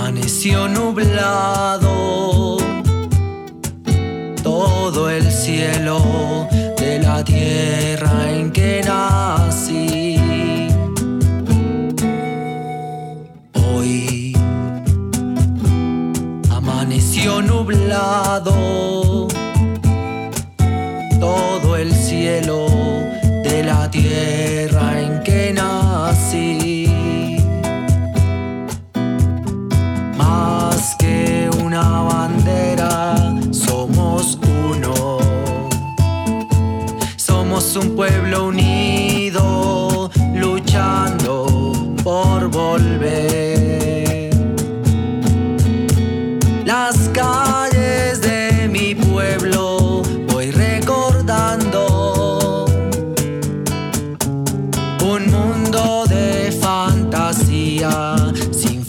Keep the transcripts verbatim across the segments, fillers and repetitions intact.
Amaneció nublado todo el cielo de la tierra en que nací. Hoy amaneció nublado todo el cielo de la tierra en que nací. Más que una bandera, somos uno. Somos un pueblo unido, luchando por volver. Las calles de mi pueblo voy recordando, un mundo de fantasía sin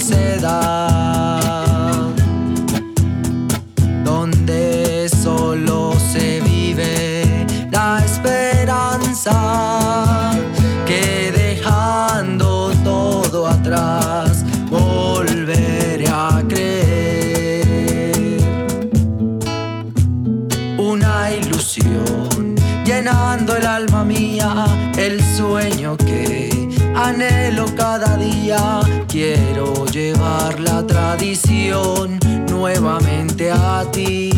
falsedad, donde solo se vive la esperanza, que dejando todo atrás volveré a creer. Una ilusión llenando el alma mía, el sueño que anhelo cada día. Quiero llevar la tradición nuevamente a ti.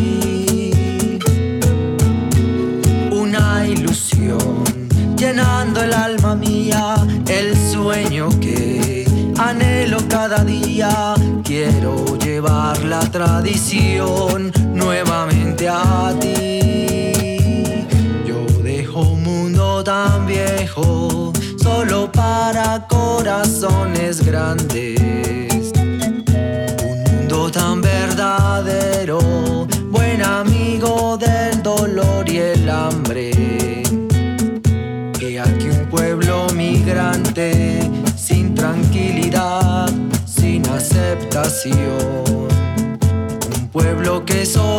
Una ilusión llenando el alma mía, el sueño que anhelo cada día. Quiero llevar la tradición nuevamente a ti. Yo dejo un mundo tan viejo solo para corazones grandes, un mundo tan verdadero, buen amigo del dolor y el hambre. He aquí un pueblo migrante, sin tranquilidad, sin aceptación, un pueblo que solo